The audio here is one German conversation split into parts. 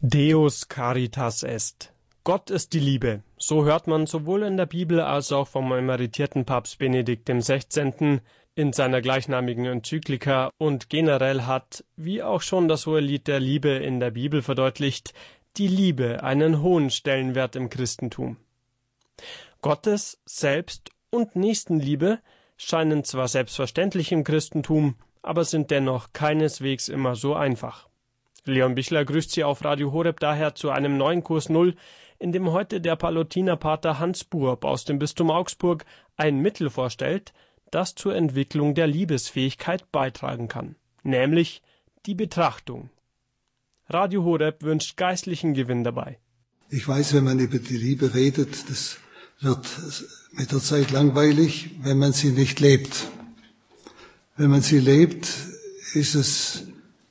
Deus caritas est. Gott ist die Liebe. So hört man sowohl in der Bibel als auch vom emeritierten Papst Benedikt XVI. In seiner gleichnamigen Enzyklika, und generell hat, wie auch schon das Hohelied der Liebe in der Bibel verdeutlicht, die Liebe einen hohen Stellenwert im Christentum. Gottes Selbst- und Nächstenliebe scheinen zwar selbstverständlich im Christentum, aber sind dennoch keineswegs immer so einfach. Leon Bichler grüßt Sie auf Radio Horeb daher zu einem neuen Kurs Null, in dem heute der Pallotinerpater Hans Buob aus dem Bistum Augsburg ein Mittel vorstellt, das zur Entwicklung der Liebesfähigkeit beitragen kann, nämlich die Betrachtung. Radio Horeb wünscht geistlichen Gewinn dabei. Ich weiß, wenn man über die Liebe redet, das wird mit der Zeit langweilig, wenn man sie nicht lebt. Wenn man sie lebt, ist es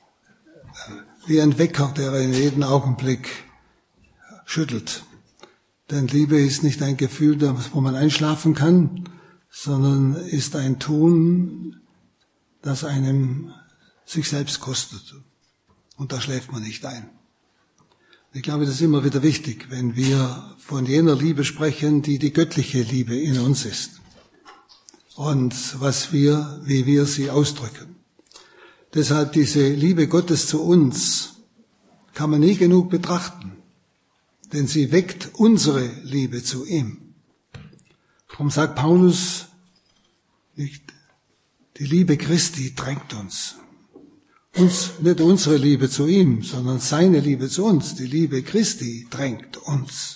wie ein Wecker, der in jedem Augenblick schüttelt. Denn Liebe ist nicht ein Gefühl, wo man einschlafen kann, sondern ist ein Tun, das einem sich selbst kostet. Und da schläft man nicht ein. Ich glaube, das ist immer wieder wichtig, wenn wir von jener Liebe sprechen, die die göttliche Liebe in uns ist. Und wie wir sie ausdrücken. Deshalb diese Liebe Gottes zu uns kann man nie genug betrachten, denn sie weckt unsere Liebe zu ihm. Darum sagt Paulus, nicht, die Liebe Christi drängt uns. Nicht unsere Liebe zu ihm, sondern seine Liebe zu uns. Die Liebe Christi drängt uns.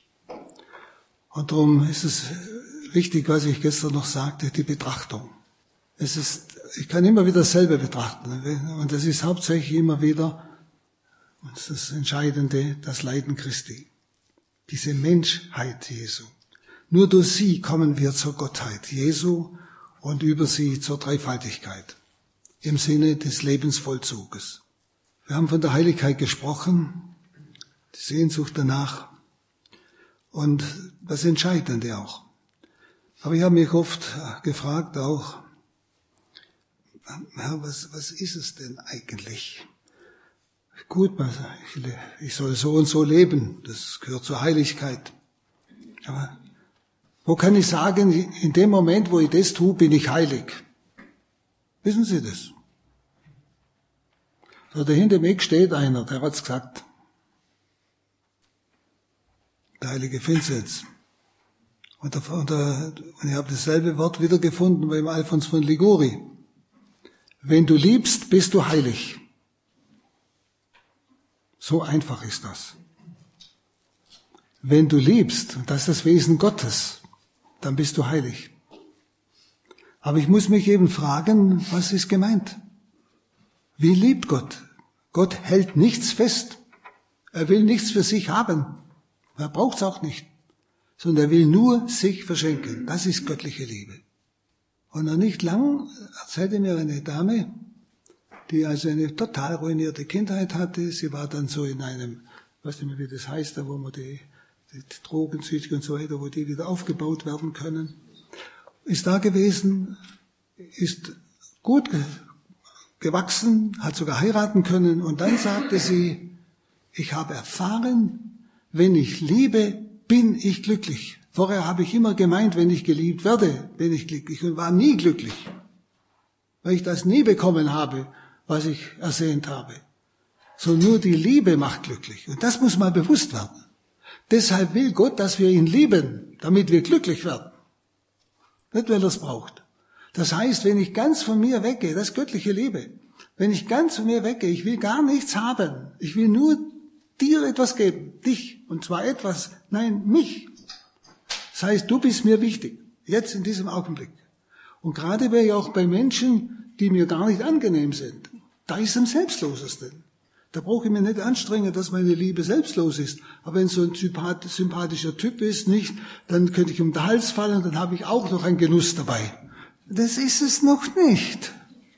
Und darum ist es wichtig, was ich gestern noch sagte, die Betrachtung. Ich kann immer wieder dasselbe betrachten. Und das ist hauptsächlich immer wieder, und das ist das Entscheidende, das Leiden Christi. Diese Menschheit Jesu. Nur durch sie kommen wir zur Gottheit Jesu und über sie zur Dreifaltigkeit. Im Sinne des Lebensvollzuges. Wir haben von der Heiligkeit gesprochen, die Sehnsucht danach und das Entscheidende auch. Aber ich habe mich oft gefragt auch, Herr, was ist es denn eigentlich? Gut, ich soll so und so leben, das gehört zur Heiligkeit. Aber wo kann ich sagen, in dem Moment, wo ich das tue, bin ich heilig? Wissen Sie das? So, da hinter mir steht einer, der hat's gesagt. Der heilige Vinzenz. Und ich habe dasselbe Wort wiedergefunden beim Alfons von Liguori. Wenn du liebst, bist du heilig. So einfach ist das. Wenn du liebst, und das ist das Wesen Gottes, dann bist du heilig. Aber ich muss mich eben fragen, was ist gemeint? Wie liebt Gott? Gott hält nichts fest. Er will nichts für sich haben. Er braucht es auch nicht. Sondern er will nur sich verschenken. Das ist göttliche Liebe. Und noch nicht lang erzählte mir eine Dame, die also eine total ruinierte Kindheit hatte. Sie war dann so in einem, ich weiß nicht mehr, wie das heißt, da wo man die Drogensüchtigen und so weiter, wo die wieder aufgebaut werden können. Ist da gewesen, ist gut gewachsen, hat sogar heiraten können. Und dann sagte sie, ich habe erfahren, wenn ich liebe, bin ich glücklich. Vorher habe ich immer gemeint, wenn ich geliebt werde, bin ich glücklich und war nie glücklich, weil ich das nie bekommen habe, was ich ersehnt habe. So nur die Liebe macht glücklich. Und das muss mal bewusst werden. Deshalb will Gott, dass wir ihn lieben, damit wir glücklich werden. Nicht, weil er es braucht. Das heißt, wenn ich ganz von mir weggehe, das ist göttliche Liebe. Wenn ich ganz von mir weggehe, ich will gar nichts haben. Ich will nur dir etwas geben. Dich. Und zwar etwas, nein, mich. Das heißt, du bist mir wichtig. Jetzt in diesem Augenblick. Und gerade auch bei Menschen, die mir gar nicht angenehm sind. Da ist es am selbstlosesten. Da brauche ich mir nicht anstrengen, dass meine Liebe selbstlos ist. Aber wenn so ein sympathischer Typ ist, nicht, dann könnte ich um den Hals fallen, dann habe ich auch noch einen Genuss dabei. Das ist es noch nicht.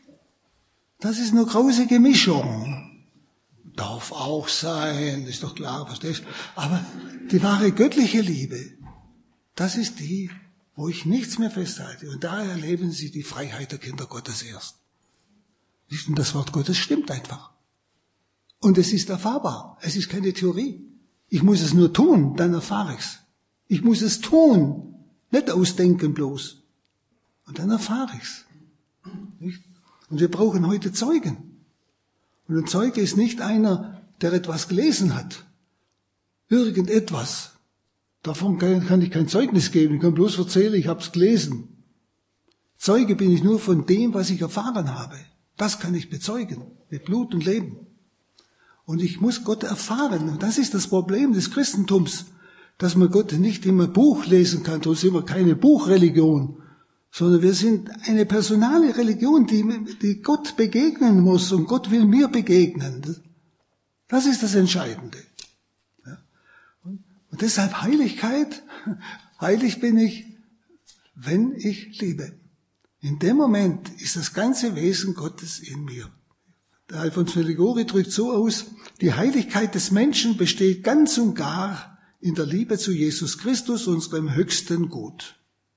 Das ist eine grausige Mischung. Darf auch sein, ist doch klar, verstehst du? Aber die wahre göttliche Liebe, das ist die, wo ich nichts mehr festhalte. Und da erleben Sie die Freiheit der Kinder Gottes erst. Und das Wort Gottes stimmt einfach. Und es ist erfahrbar. Es ist keine Theorie. Ich muss es nur tun, dann erfahre ich's. Ich muss es tun, nicht ausdenken bloß. Und dann erfahre ich's. Nicht? Und wir brauchen heute Zeugen. Und ein Zeuge ist nicht einer, der etwas gelesen hat. Irgendetwas. Davon kann ich kein Zeugnis geben. Ich kann bloß erzählen, ich habe es gelesen. Zeuge bin ich nur von dem, was ich erfahren habe. Das kann ich bezeugen, mit Blut und Leben. Und ich muss Gott erfahren. Und das ist das Problem des Christentums, dass man Gott nicht immer Buch lesen kann. Darum sind wir keine Buchreligion, sondern wir sind eine personale Religion, die Gott begegnen muss. Und Gott will mir begegnen. Das ist das Entscheidende. Ja. Und deshalb Heiligkeit. Heilig bin ich, wenn ich liebe. In dem Moment ist das ganze Wesen Gottes in mir. Der Alfons Meligori drückt so aus, die Heiligkeit des Menschen besteht ganz und gar in der Liebe zu Jesus Christus, unserem höchsten Gut.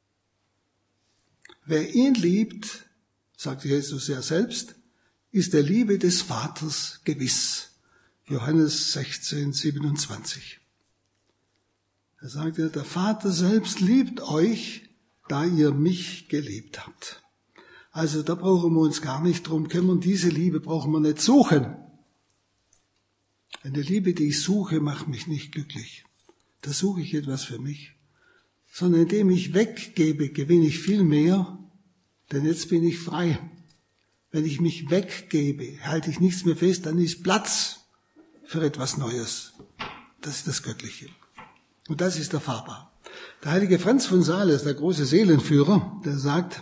Wer ihn liebt, sagt Jesus ja selbst, ist der Liebe des Vaters gewiss. Johannes 16, 27. Er sagt ja, der Vater selbst liebt euch, da ihr mich geliebt habt. Also da brauchen wir uns gar nicht drum kümmern. Diese Liebe brauchen wir nicht suchen. Eine Liebe, die ich suche, macht mich nicht glücklich. Da suche ich etwas für mich. Sondern indem ich weggebe, gewinne ich viel mehr, denn jetzt bin ich frei. Wenn ich mich weggebe, halte ich nichts mehr fest, dann ist Platz für etwas Neues. Das ist das Göttliche. Und das ist erfahrbar. Der heilige Franz von Sales, der große Seelenführer, der sagt,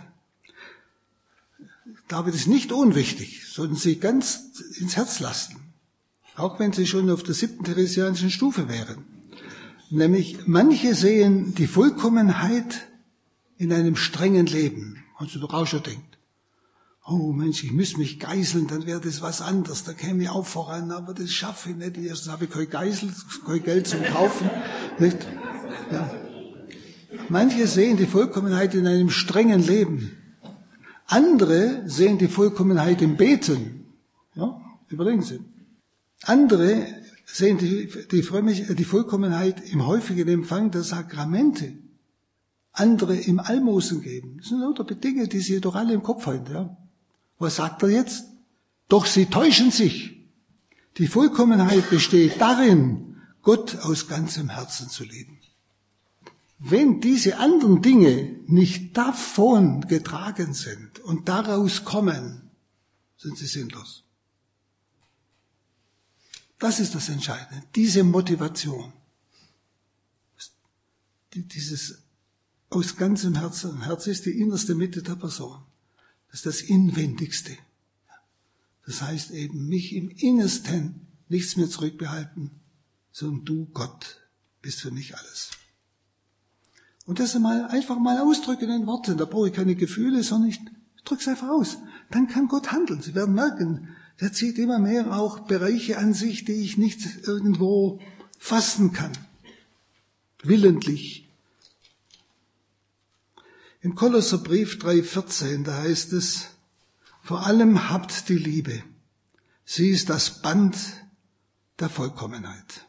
David ist nicht unwichtig, sollten Sie ganz ins Herz lassen, auch wenn Sie schon auf der 7. theresianischen Stufe wären. Nämlich, manche sehen die Vollkommenheit in einem strengen Leben. Und du doch auch schon denkt, oh Mensch, ich müsste mich geißeln, dann wäre das was anderes, da käme ich auch voran, aber das schaffe ich nicht. Erstens habe ich kein Geißel, kein Geld zum Kaufen. Nicht? Ja. Manche sehen die Vollkommenheit in einem strengen Leben. Andere sehen die Vollkommenheit im Beten. Ja, überlegen Sie. Andere sehen die Vollkommenheit im häufigen Empfang der Sakramente. Andere im Almosen geben. Das sind lauter Dinge, die Sie doch alle im Kopf haben. Ja. Was sagt er jetzt? Doch Sie täuschen sich. Die Vollkommenheit besteht darin, Gott aus ganzem Herzen zu lieben. Wenn diese anderen Dinge nicht davon getragen sind und daraus kommen, sind sie sinnlos. Das ist das Entscheidende, diese Motivation. Dieses aus ganzem Herzen, Herz ist die innerste Mitte der Person. Das ist das Inwendigste. Das heißt eben, mich im Innersten nichts mehr zurückbehalten, sondern du, Gott, bist für mich alles. Und das einfach mal ausdrücken in Worten. Da brauche ich keine Gefühle, sondern ich drücke es einfach aus. Dann kann Gott handeln. Sie werden merken, der zieht immer mehr auch Bereiche an sich, die ich nicht irgendwo fassen kann. Willentlich. Im Kolosserbrief 3,14, da heißt es, vor allem habt die Liebe. Sie ist das Band der Vollkommenheit.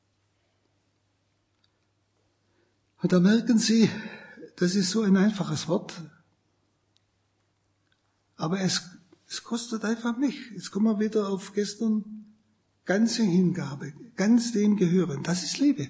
Und da merken Sie, das ist so ein einfaches Wort, aber es kostet einfach mich. Jetzt kommen wir wieder auf gestern, ganze Hingabe, ganz dem gehören. Das ist Liebe.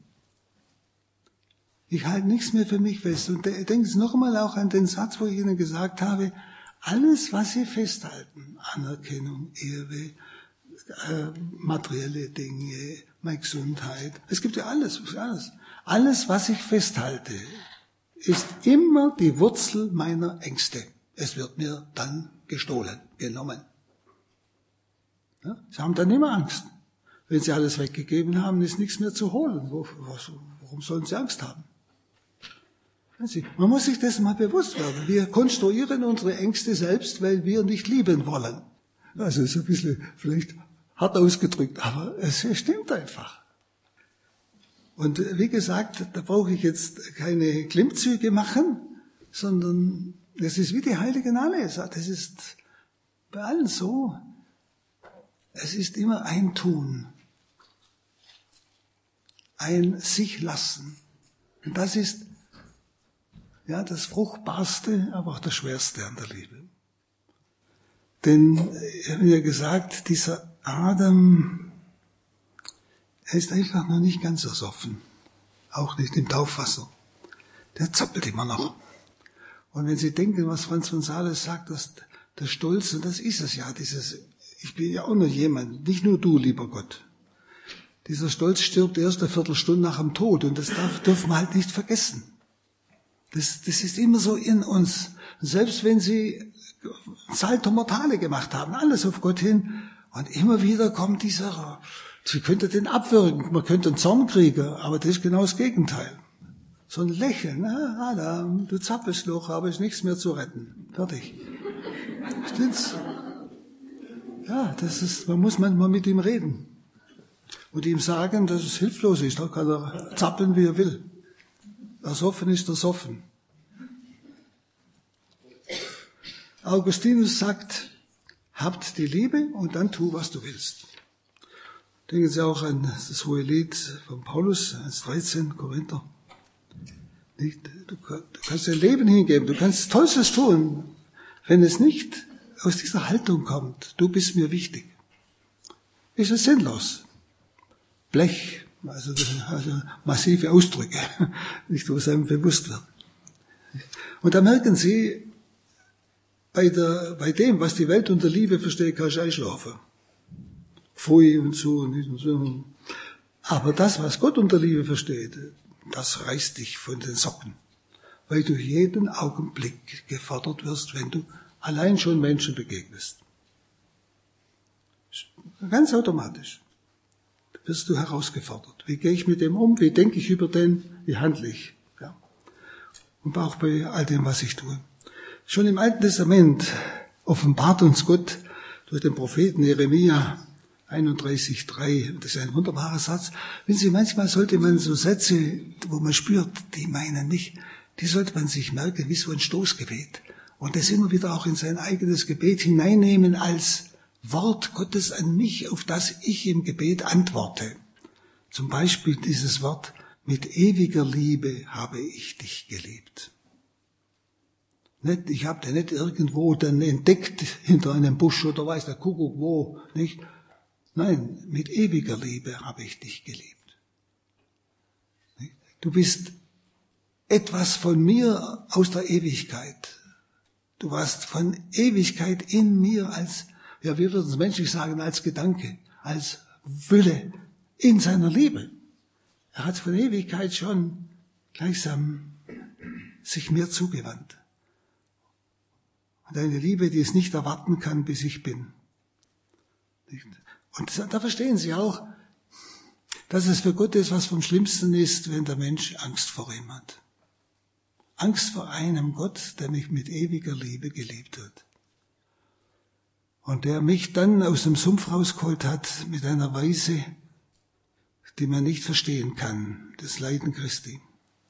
Ich halte nichts mehr für mich fest. Und denken Sie noch einmal auch an den Satz, wo ich Ihnen gesagt habe, alles, was Sie festhalten, Anerkennung, Ehre, materielle Dinge, meine Gesundheit, es gibt ja alles. Alles, was ich festhalte, ist immer die Wurzel meiner Ängste. Es wird mir dann gestohlen, genommen. Ja? Sie haben dann immer Angst. Wenn Sie alles weggegeben haben, ist nichts mehr zu holen. Warum sollen Sie Angst haben? Man muss sich das mal bewusst werden. Wir konstruieren unsere Ängste selbst, weil wir nicht lieben wollen. Also ist ein bisschen vielleicht hart ausgedrückt, aber es stimmt einfach. Und wie gesagt, da brauche ich jetzt keine Klimmzüge machen, sondern es ist wie die Heiligen alle. Das ist bei allen so. Es ist immer ein Tun, ein sich lassen. Und das ist ja das Fruchtbarste, aber auch das Schwerste an der Liebe. Denn, ich habe ja gesagt, dieser Adam, er ist einfach noch nicht ganz ersoffen. Auch nicht im Taufwasser. Der zappelt immer noch. Und wenn Sie denken, was Franz von Sales sagt, dass der Stolz, und das ist es ja, ich bin ja auch noch jemand, nicht nur du, lieber Gott. Dieser Stolz stirbt erst eine Viertelstunde nach dem Tod, und das dürfen wir halt nicht vergessen. Das ist immer so in uns. Und selbst wenn Sie Salto Mortale gemacht haben, alles auf Gott hin, und immer wieder kommt dieser, Sie könnten den abwürgen, man könnte einen Zorn kriegen, aber das ist genau das Gegenteil. So ein Lächeln, Adam, du zappelst noch, aber ist nichts mehr zu retten. Fertig. Stimmt's? Ja, man muss manchmal mit ihm reden. Und ihm sagen, dass es hilflos ist. Da kann er zappeln, wie er will. Ersoffen ist ersoffen. Augustinus sagt, habt die Liebe und dann tu, was du willst. Denken Sie auch an das hohe Lied von Paulus, 1,13, Korinther. Du kannst dein Leben hingeben, du kannst Tollstes tun, wenn es nicht aus dieser Haltung kommt. Du bist mir wichtig. Ist es sinnlos. Blech, also massive Ausdrücke, nicht, was einem bewusst wird. Und da merken Sie, bei dem, was die Welt unter Liebe versteht, kannst du einschlafen. Pfui und so und nicht und so. Aber das, was Gott unter Liebe versteht, das reißt dich von den Socken, weil du jeden Augenblick gefordert wirst, wenn du allein schon Menschen begegnest. Ganz automatisch wirst du herausgefordert. Wie gehe ich mit dem um? Wie denke ich über den? Wie handle ich? Ja. Und auch bei all dem, was ich tue. Schon im Alten Testament offenbart uns Gott durch den Propheten Jeremia 31,3. Das ist ein wunderbarer Satz. Wissen Sie, manchmal sollte man so Sätze, wo man spürt, die meinen nicht, die sollte man sich merken wie so ein Stoßgebet. Und das immer wieder auch in sein eigenes Gebet hineinnehmen als Wort Gottes an mich, auf das ich im Gebet antworte. Zum Beispiel dieses Wort, mit ewiger Liebe habe ich dich geliebt. Ich habe den nicht irgendwo dann entdeckt hinter einem Busch oder weiß der Kuckuck wo, nicht? Nein, mit ewiger Liebe habe ich dich geliebt. Du bist etwas von mir aus der Ewigkeit. Du warst von Ewigkeit in mir als, ja, wir würden es menschlich sagen, als Gedanke, als Wille in seiner Liebe. Er hat von Ewigkeit schon gleichsam sich mir zugewandt. Und eine Liebe, die es nicht erwarten kann, bis ich bin. Und da verstehen Sie auch, dass es für Gott etwas vom Schlimmsten ist, wenn der Mensch Angst vor ihm hat. Angst vor einem Gott, der mich mit ewiger Liebe geliebt hat. Und der mich dann aus dem Sumpf rausgeholt hat mit einer Weise, die man nicht verstehen kann, das Leiden Christi.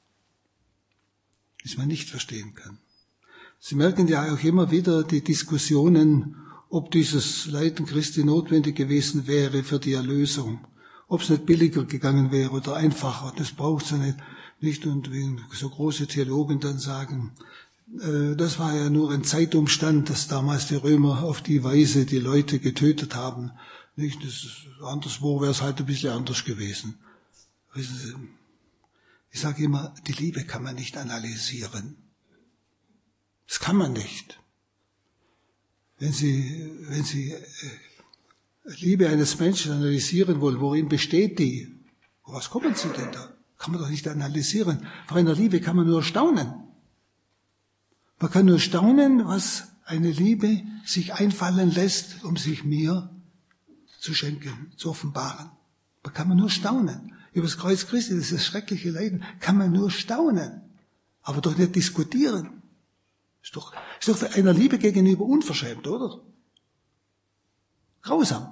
Das man nicht verstehen kann. Sie merken ja auch immer wieder die Diskussionen, ob dieses Leiden Christi notwendig gewesen wäre für die Erlösung. Ob es nicht billiger gegangen wäre oder einfacher. Das braucht es ja nicht. Und wie so große Theologen dann sagen, das war ja nur ein Zeitumstand, dass damals die Römer auf die Weise die Leute getötet haben. Nicht? Das ist, anderswo wäre es halt ein bisschen anders gewesen. Wissen Sie, ich sage immer, die Liebe kann man nicht analysieren. Das kann man nicht. Wenn Sie Liebe eines Menschen analysieren wollen, worin besteht die? Was kommen Sie denn da? Kann man doch nicht analysieren. Vor einer Liebe kann man nur staunen. Man kann nur staunen, was eine Liebe sich einfallen lässt, um sich mir zu schenken, zu offenbaren. Da kann man nur staunen. Über das Kreuz Christi, das ist das schreckliche Leiden, kann man nur staunen. Aber doch nicht diskutieren. Ist doch für einer Liebe gegenüber unverschämt, oder? Grausam.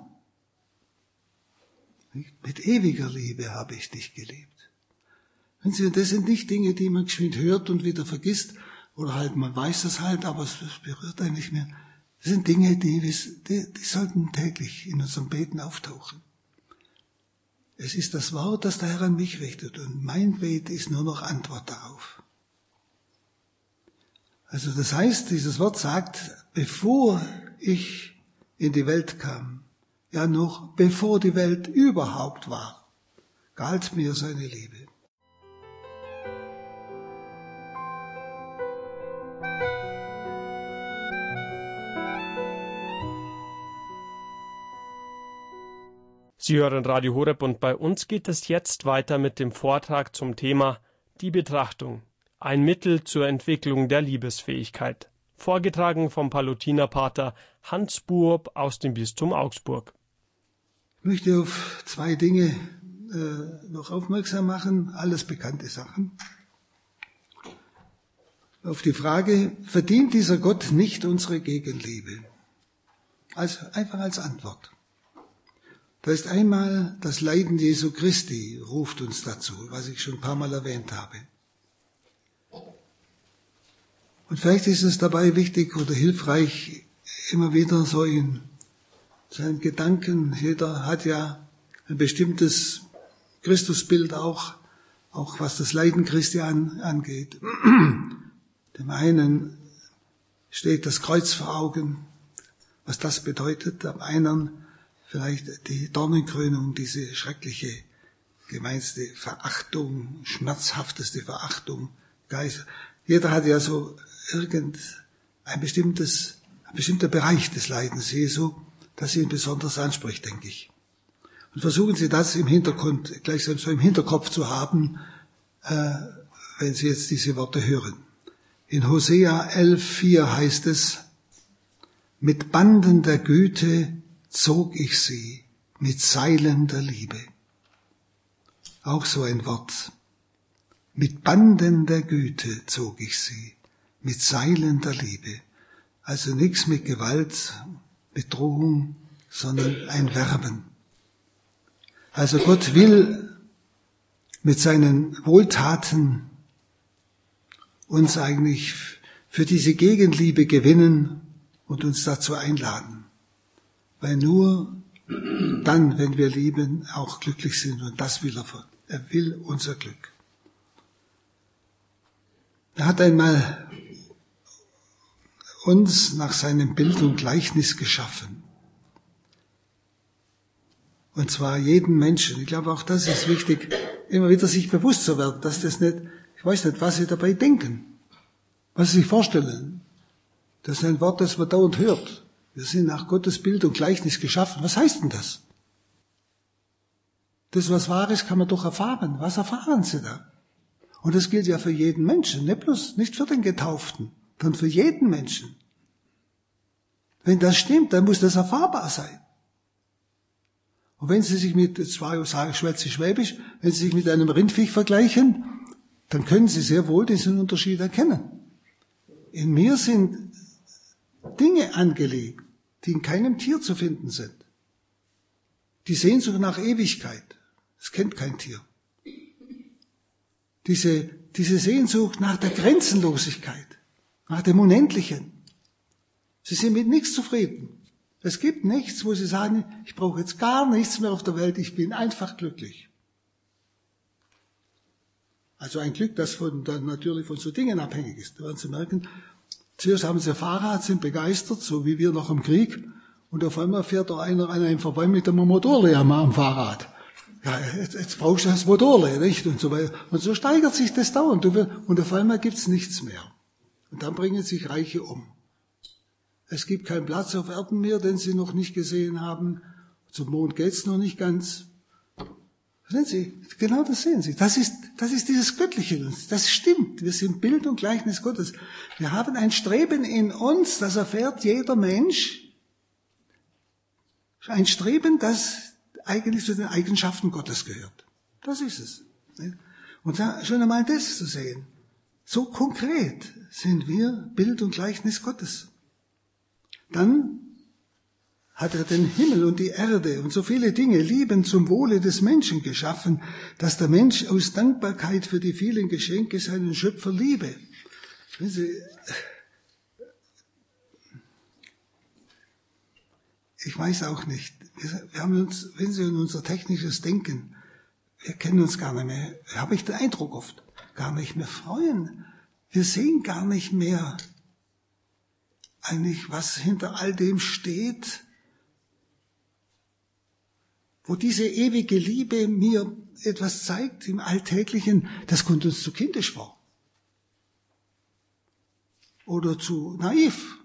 Mit ewiger Liebe habe ich dich geliebt. Wenn Sie, das sind nicht Dinge, die man geschwind hört und wieder vergisst, oder halt, man weiß das halt, aber es berührt einen nicht mehr. Das sind Dinge, die sollten täglich in unserem Beten auftauchen. Es ist das Wort, das der Herr an mich richtet, und mein Beten ist nur noch Antwort darauf. Also das heißt, dieses Wort sagt, bevor ich in die Welt kam, ja noch bevor die Welt überhaupt war, galt mir seine Liebe. Sie hören Radio Horeb und bei uns geht es jetzt weiter mit dem Vortrag zum Thema Die Betrachtung, ein Mittel zur Entwicklung der Liebesfähigkeit. Vorgetragen vom Palutinerpater Hans Buob aus dem Bistum Augsburg. Ich möchte auf zwei Dinge noch aufmerksam machen, alles bekannte Sachen. Auf die Frage, verdient dieser Gott nicht unsere Gegenliebe? Einfach als Antwort. Da ist einmal das Leiden Jesu Christi, ruft uns dazu, was ich schon ein paar Mal erwähnt habe. Und vielleicht ist es dabei wichtig oder hilfreich, immer wieder so in seinen Gedanken, jeder hat ja ein bestimmtes Christusbild auch was das Leiden Christi angeht. Dem einen steht das Kreuz vor Augen, was das bedeutet, am einen vielleicht die Dornenkrönung, diese schreckliche, gemeinste Verachtung, schmerzhafteste Verachtung. Jeder hat ja so ein bestimmter Bereich des Leidens Jesu, das ihn besonders anspricht, denke ich. Und versuchen Sie das gleichsam so im Hinterkopf zu haben, wenn Sie jetzt diese Worte hören. In Hosea 11,4 heißt es, mit Banden der Güte zog ich sie, mit Seilen der Liebe. Auch so ein Wort. Mit Banden der Güte zog ich sie, mit Seilen der Liebe. Also nichts mit Gewalt, mit Drohung, sondern ein Werben. Also Gott will mit seinen Wohltaten uns eigentlich für diese Gegenliebe gewinnen und uns dazu einladen. Weil nur dann, wenn wir lieben, auch glücklich sind. Und das will er. Er will unser Glück. Er hat einmal uns nach seinem Bild und Gleichnis geschaffen. Und zwar jeden Menschen. Ich glaube, auch das ist wichtig, immer wieder sich bewusst zu werden, dass das nicht, ich weiß nicht, was Sie dabei denken, was Sie sich vorstellen. Das ist ein Wort, das man dauernd hört. Wir sind nach Gottes Bild und Gleichnis geschaffen. Was heißt denn das? Das, was wahr ist, kann man doch erfahren. Was erfahren Sie da? Und das gilt ja für jeden Menschen, nicht für den Getauften, sondern für jeden Menschen. Wenn das stimmt, dann muss das erfahrbar sein. Und wenn Sie sich schwäbisch, wenn Sie sich mit einem Rindviech vergleichen, dann können Sie sehr wohl diesen Unterschied erkennen. In mir sind Dinge angelegt, die in keinem Tier zu finden sind. Die Sehnsucht nach Ewigkeit, das kennt kein Tier. Diese Sehnsucht nach der Grenzenlosigkeit, nach dem Unendlichen. Sie sind mit nichts zufrieden. Es gibt nichts, wo Sie sagen, ich brauche jetzt gar nichts mehr auf der Welt, ich bin einfach glücklich. Also ein Glück, das dann natürlich von so Dingen abhängig ist. Da werden Sie merken, zuerst haben Sie ein Fahrrad, sind begeistert, so wie wir noch im Krieg, und auf einmal fährt da einer an einem vorbei mit einem Motorle am Fahrrad. Ja, jetzt brauchst du das Motorle, nicht? Und so weiter. Und so steigert sich das dauernd. Und auf einmal gibt's nichts mehr. Und dann bringen sich Reiche um. Es gibt keinen Platz auf Erden mehr, den sie noch nicht gesehen haben. Zum Mond geht's noch nicht ganz. Sehen Sie, genau das sehen Sie. Das ist dieses Göttliche in uns. Das stimmt. Wir sind Bild und Gleichnis Gottes. Wir haben ein Streben in uns, das erfährt jeder Mensch. Ein Streben, das eigentlich zu den Eigenschaften Gottes gehört. Das ist es. Und da schon einmal das zu sehen. So konkret sind wir Bild und Gleichnis Gottes. Dann hat er den Himmel und die Erde und so viele Dinge liebend zum Wohle des Menschen geschaffen, dass der Mensch aus Dankbarkeit für die vielen Geschenke seinen Schöpfer liebe. ich weiß auch nicht. Wir haben uns, wenn Sie an unser technisches Denken, wir kennen uns gar nicht mehr, habe ich den Eindruck oft, gar nicht mehr freuen. Wir sehen gar nicht mehr eigentlich, was hinter all dem steht, wo diese ewige Liebe mir etwas zeigt im Alltäglichen, das kommt uns zu kindisch vor. Oder zu naiv.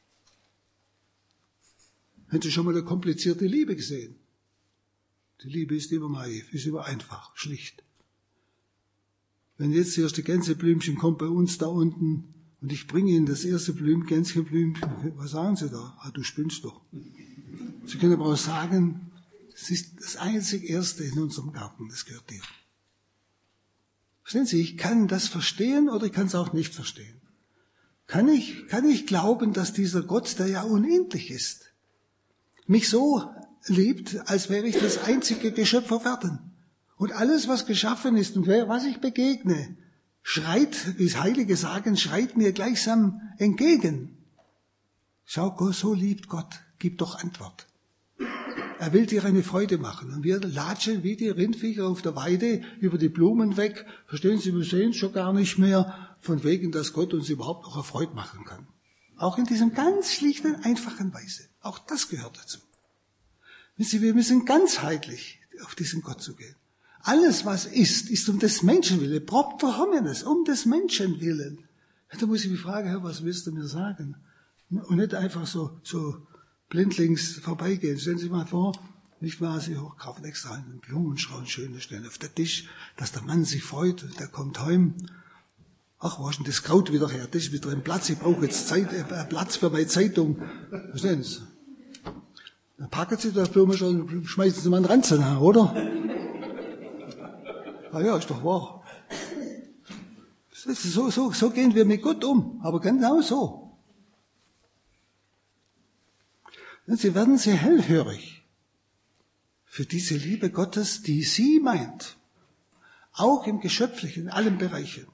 Haben Sie schon mal eine komplizierte Liebe gesehen? Die Liebe ist immer naiv, ist immer einfach, schlicht. Wenn jetzt das erste Gänseblümchen kommt bei uns da unten und ich bringe Ihnen das erste Gänseblümchen, was sagen Sie da? Ah, du spinnst doch. Sie können aber auch sagen, es ist das einzig Erste in unserem Garten, das gehört dir. Verstehen Sie, ich kann das verstehen oder ich kann es auch nicht verstehen. Kann ich glauben, dass dieser Gott, der ja unendlich ist, mich so liebt, als wäre ich das einzige Geschöpf auf Erden. Und alles, was geschaffen ist und was ich begegne, schreit, wie Heilige sagen, schreit mir gleichsam entgegen. Schau, so liebt Gott, gib doch Antwort. Er will dir eine Freude machen. Und wir latschen wie die Rindviecher auf der Weide über die Blumen weg. Verstehen Sie, wir sehen es schon gar nicht mehr, von wegen, dass Gott uns überhaupt noch erfreut machen kann. Auch in diesem ganz schlichten, einfachen Weise. Auch das gehört dazu. Wissen Sie, wir müssen ganzheitlich auf diesen Gott zugehen. Alles, was ist um des Menschen willen. Propter homines, um des Menschen willen. Da muss ich mich fragen, Herr, was willst du mir sagen? Und nicht einfach so blindlings vorbeigehen. Stellen Sie sich mal vor, nicht wahr, Sie kaufen extra einen Blumenstrauß, schöne stellen auf den Tisch, dass der Mann sich freut, der kommt heim. Ach, wo ist denn das Kraut wieder her? Das ist wieder ein Platz, ich brauche jetzt Platz für meine Zeitung. Verstehen Sie? Dann packen Sie das Blumenstrauß und schmeißen Sie mal einen Ranzen an, oder? Ja, ist doch wahr. So gehen wir mit Gott um, aber genau so. Und Sie werden sehr hellhörig für diese Liebe Gottes, die sie meint, auch im Geschöpflichen, in allen Bereichen.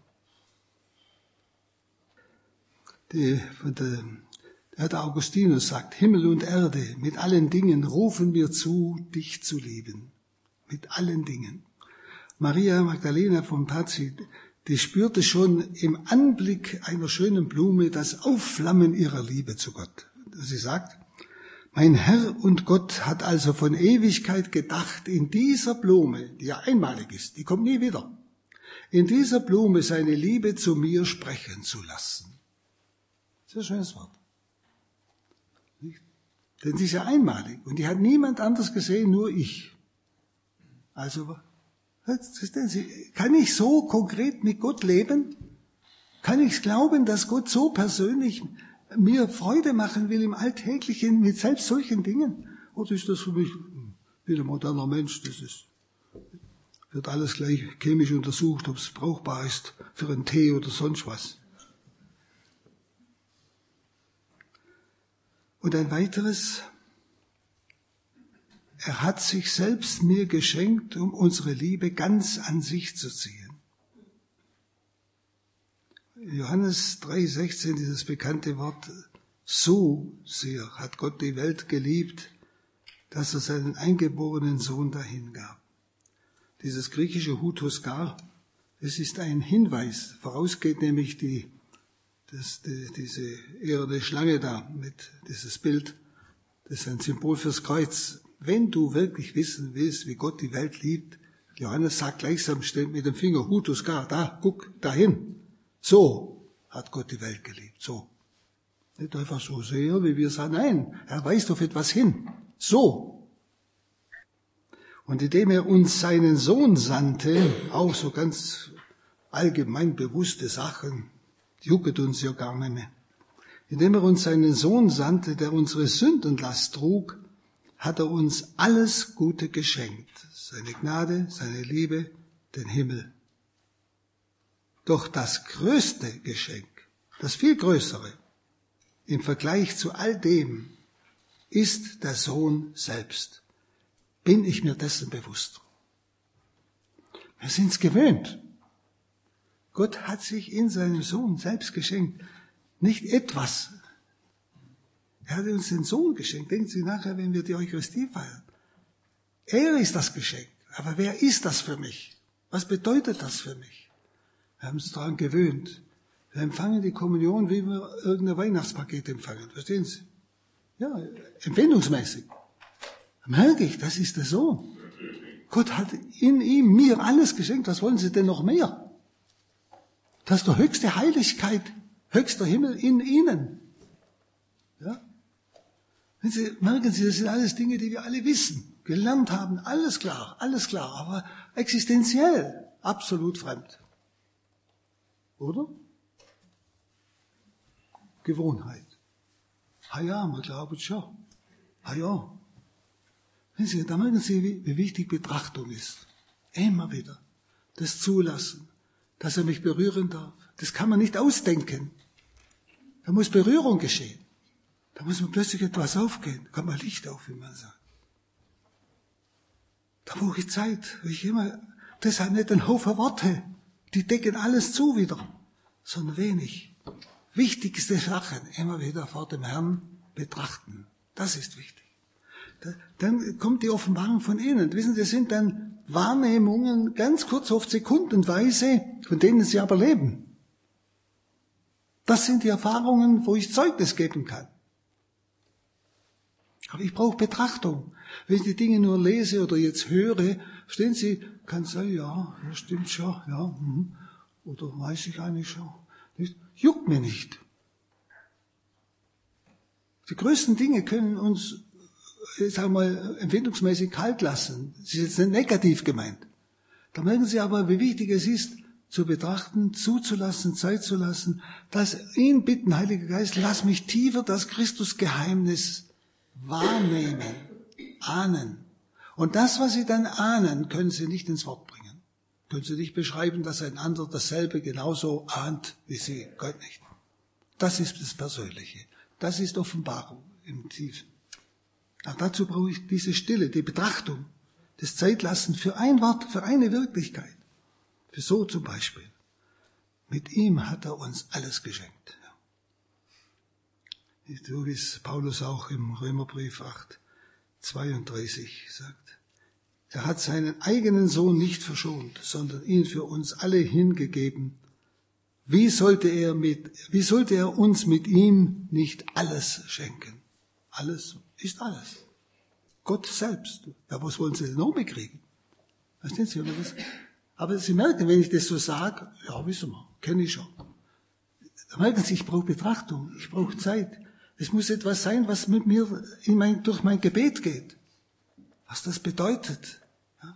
Der Augustinus sagt, Himmel und Erde, mit allen Dingen rufen wir zu, dich zu lieben. Mit allen Dingen. Maria Magdalena von Pazzi, die spürte schon im Anblick einer schönen Blume das Aufflammen ihrer Liebe zu Gott. Sie sagt, mein Herr und Gott hat also von Ewigkeit gedacht, in dieser Blume, die ja einmalig ist, die kommt nie wieder, in dieser Blume seine Liebe zu mir sprechen zu lassen. Sehr schönes Wort. Nicht? Denn sie ist ja einmalig und die hat niemand anders gesehen, nur ich. Also, kann ich so konkret mit Gott leben? Kann ich glauben, dass Gott so persönlich mir Freude machen will im Alltäglichen mit selbst solchen Dingen? Oder ist das für mich, wie ein moderner Mensch, wird alles gleich chemisch untersucht, ob es brauchbar ist für einen Tee oder sonst was. Und ein weiteres, er hat sich selbst mir geschenkt, um unsere Liebe ganz an sich zu ziehen. Johannes 3,16, dieses bekannte Wort, so sehr hat Gott die Welt geliebt, dass er seinen eingeborenen Sohn dahingab. Dieses griechische Hutos gar, es ist ein Hinweis, vorausgeht nämlich diese eherne Schlange da, mit dieses Bild, das ist ein Symbol fürs Kreuz. Wenn du wirklich wissen willst, wie Gott die Welt liebt, Johannes sagt gleichsam, stellt mit dem Finger Hutos gar, da, guck, dahin. So hat Gott die Welt geliebt, so. Nicht einfach so sehr, wie wir sagen, nein, er weist auf etwas hin, so. Und indem er uns seinen Sohn sandte, auch so ganz allgemein bewusste Sachen, juckt uns ja gar nicht mehr. Indem er uns seinen Sohn sandte, der unsere Sündenlast trug, hat er uns alles Gute geschenkt, seine Gnade, seine Liebe, den Himmel. Doch das größte Geschenk, das viel größere, im Vergleich zu all dem, ist der Sohn selbst. Bin ich mir dessen bewusst? Wir sind es gewöhnt. Gott hat sich in seinem Sohn selbst geschenkt. Nicht etwas. Er hat uns den Sohn geschenkt. Denken Sie nachher, wenn wir die Eucharistie feiern. Er ist das Geschenk. Aber wer ist das für mich? Was bedeutet das für mich? Wir haben uns daran gewöhnt. Wir empfangen die Kommunion, wie wir irgendein Weihnachtspaket empfangen. Verstehen Sie? Ja, empfindungsmäßig. Dann merke ich, das ist der Sohn. Gott hat in ihm mir alles geschenkt. Was wollen Sie denn noch mehr? Das ist doch höchste Heiligkeit, höchster Himmel in Ihnen. Ja? Merken Sie, das sind alles Dinge, die wir alle wissen, gelernt haben, alles klar, aber existenziell absolut fremd. Oder? Gewohnheit. Ja, man glaubt schon. Ja. Da merken Sie, wie wichtig Betrachtung ist. Immer wieder. Das Zulassen, dass er mich berühren darf. Das kann man nicht ausdenken. Da muss Berührung geschehen. Da muss mir plötzlich etwas aufgehen. Da kommt mal Licht auf, wie man sagt. Da brauche ich Zeit. Deshalb nicht ein Haufen Worte. Die decken alles zu wieder. Sondern wenig. Wichtigste Sachen immer wieder vor dem Herrn betrachten. Das ist wichtig. Dann kommt die Offenbarung von innen. Wissen Sie, das sind dann Wahrnehmungen ganz kurz, oft sekundenweise, von denen Sie aber leben. Das sind die Erfahrungen, wo ich Zeugnis geben kann. Aber ich brauche Betrachtung. Wenn ich die Dinge nur lese oder jetzt höre, verstehen Sie, kann es sein, ja, das stimmt schon, ja, oder weiß ich eigentlich schon. Das juckt mir nicht. Die größten Dinge können uns, sagen wir mal, empfindungsmäßig kalt lassen. Das ist jetzt nicht negativ gemeint. Da merken Sie aber, wie wichtig es ist, zu betrachten, zuzulassen, Zeit zu lassen, dass ihn bitten, Heiliger Geist, lass mich tiefer das Christusgeheimnis wahrnehmen, ahnen. Und das, was Sie dann ahnen, können Sie nicht ins Wort bringen. Können Sie nicht beschreiben, dass ein anderer dasselbe genauso ahnt wie Sie. Gott nicht. Das ist das Persönliche. Das ist Offenbarung im Tiefen. Auch dazu brauche ich diese Stille, die Betrachtung, das Zeitlassen für ein Wort, für eine Wirklichkeit. Für so zum Beispiel. Mit ihm hat er uns alles geschenkt. So wie es Paulus auch im Römerbrief 8:32 sagt. Er hat seinen eigenen Sohn nicht verschont, sondern ihn für uns alle hingegeben. Wie sollte er uns mit ihm nicht alles schenken? Alles ist alles. Gott selbst. Ja, was wollen Sie denn noch bekriegen? Verstehen Sie, oder was? Aber Sie merken, wenn ich das so sage, ja, wissen wir, kenne ich schon. Da merken Sie, ich brauche Betrachtung, ich brauche Zeit. Es muss etwas sein, was mit mir durch mein Gebet geht. Was das bedeutet. Ja.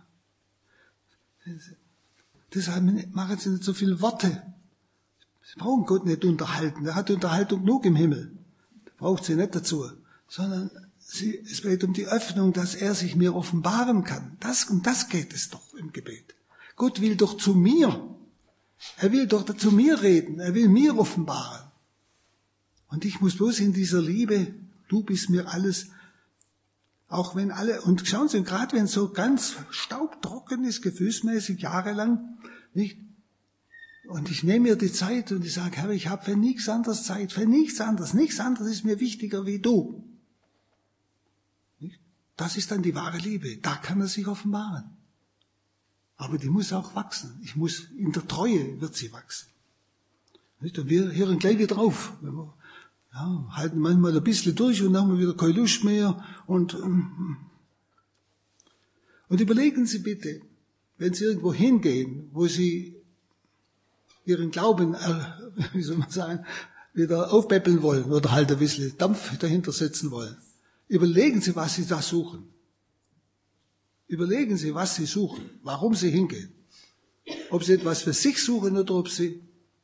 Deshalb machen Sie nicht so viele Worte. Sie brauchen Gott nicht unterhalten. Er hat Unterhaltung genug im Himmel. Braucht sie nicht dazu. Sondern es geht um die Öffnung, dass er sich mir offenbaren kann. Um das geht es doch im Gebet. Gott will doch zu mir. Er will doch zu mir reden. Er will mir offenbaren. Und ich muss bloß in dieser Liebe, du bist mir alles, auch wenn alle, und schauen Sie, gerade wenn es so ganz staubtrocken ist, gefühlsmäßig, jahrelang, nicht? Und ich nehme mir die Zeit und ich sage, Herr, ich habe für nichts anderes Zeit, für nichts anderes. Nichts anderes ist mir wichtiger wie du. Nicht? Das ist dann die wahre Liebe. Da kann er sich offenbaren. Aber die muss auch wachsen. In der Treue wird sie wachsen. Nicht? Und wir hören gleich wieder auf. Halten manchmal ein bisschen durch und dann haben wir wieder keine Lust mehr. Und überlegen Sie bitte, wenn Sie irgendwo hingehen, wo Sie Ihren Glauben, wie soll man sagen, wieder aufpäppeln wollen oder halt ein bisschen Dampf dahinter setzen wollen. Überlegen Sie, was Sie da suchen. Überlegen Sie, was Sie suchen, warum Sie hingehen. Ob Sie etwas für sich suchen oder ob Sie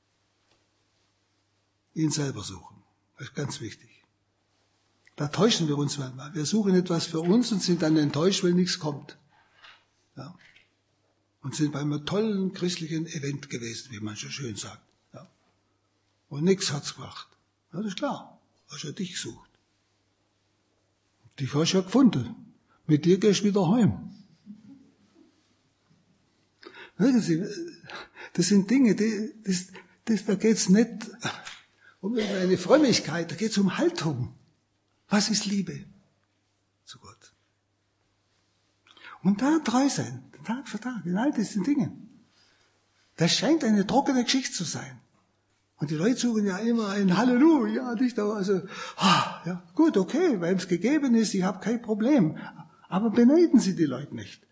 ihn selber suchen. Das ist ganz wichtig. Da täuschen wir uns manchmal. Wir suchen etwas für uns und sind dann enttäuscht, weil nichts kommt. Ja. Und sind bei einem tollen christlichen Event gewesen, wie man so schön sagt. Ja. Und nichts hat's gebracht. Ja, das ist klar. Hast ja dich gesucht. Dich hast du ja gefunden. Mit dir gehst du wieder heim. Wissen Sie, das sind Dinge, da geht's nicht um eine Frömmigkeit, da geht's um Haltung. Was ist Liebe zu Gott? Und da treu sein, Tag für Tag, in all diesen Dingen. Das scheint eine trockene Geschichte zu sein. Und die Leute suchen ja immer ein Halleluja, nicht aber also, ja, gut, okay, weil es gegeben ist, ich habe kein Problem. Aber beneiden Sie die Leute nicht.